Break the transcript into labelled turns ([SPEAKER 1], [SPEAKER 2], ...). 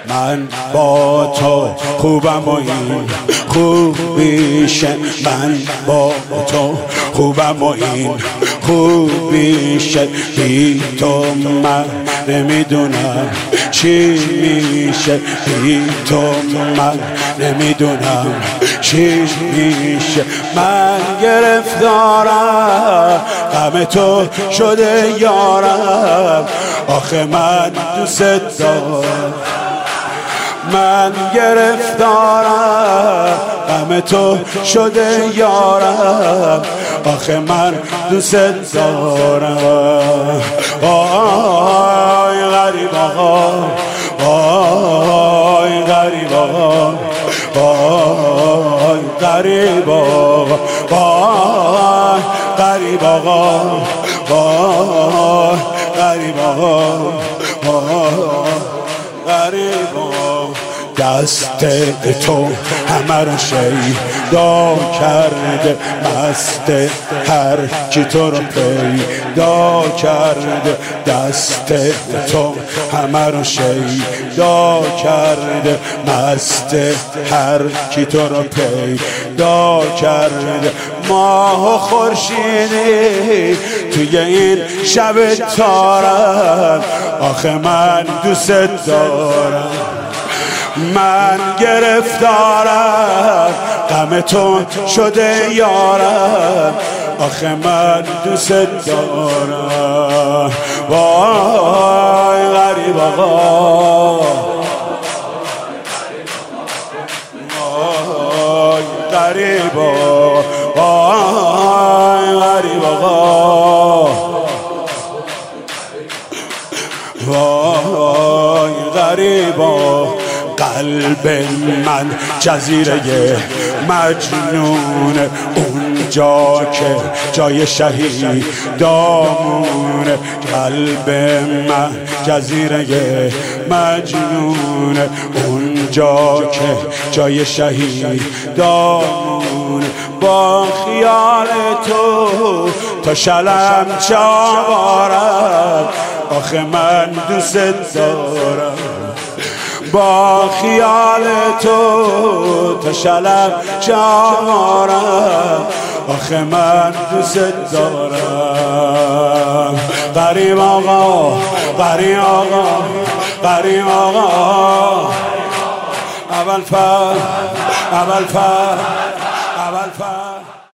[SPEAKER 1] من با تو خوبم و این خوبیشه، من با تو خوبم و این خوبیشه، بی تو من نمیدونم چی میشه، بی تو من نمیدونم چی میشه. من گرفتارم غم تو شده یارم، آخه من دوست دارم. من گرفتارم غم تو شده یارم، آخه من دوست دارم. وای غریب آقا، وای غریب آقا، وای غریب آقا، وای غریب آقا، وای غریب آقا، وای غریب آقا. دست تو همه رو شیدا کرده، مست هر کی تو رو پیدا کرده. دست تو همه رو شیدا کرده، مست هر کی تو رو پیدا کرده. ماه و خورشیدی توی این شب تارم، آخه من دوست دارم. من گرفتارم غم تو شده یارم، آخه من دوست دارم. وای غریب آقا، وای غریب آقا، وای غریب آقا، وای غریب آقا. قلب من جزیره مجنونه، اونجا که جای شهیدامونه. قلب من جزیره مجنونه، اونجا که جای شهیدامونه. با خیال تو تا شلم چاوارم، آخه من دوست دارم. با خیال تو تا شلم چارم، آخه من دوست دارم. غریب آقا، غریب آقا، غریب آقا. اول فر